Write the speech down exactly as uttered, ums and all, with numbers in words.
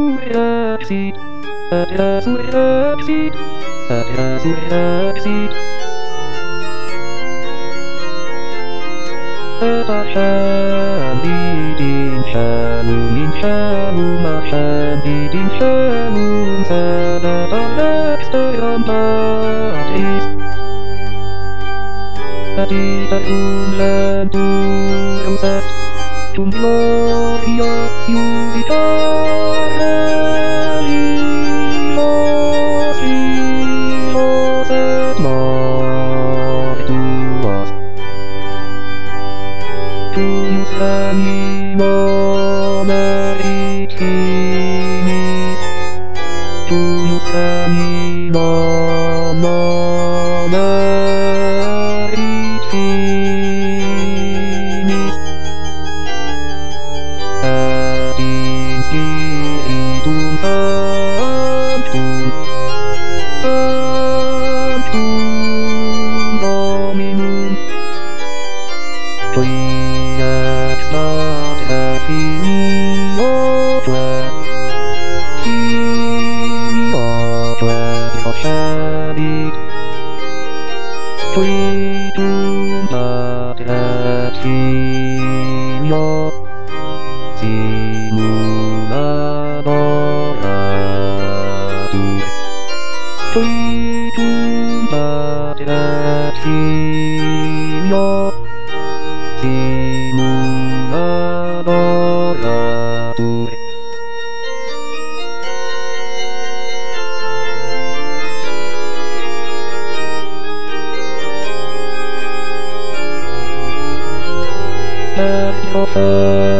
reaksi, ada reaksi, ada reaksi. Habibin shalom shalom habibin shalom sahabat sayang matis. Hati terumlan turusat Gloria Jupiter Lilos Lilos et mortuos Tuius animo maritimis Tuius animo maritimis Ad Spiritum Sanctum Sanctum Dominum Qui ex mater filio tue filio tue docebit Qui tum mater filio simuladoratur Tuitum pater filio simuladoratur Et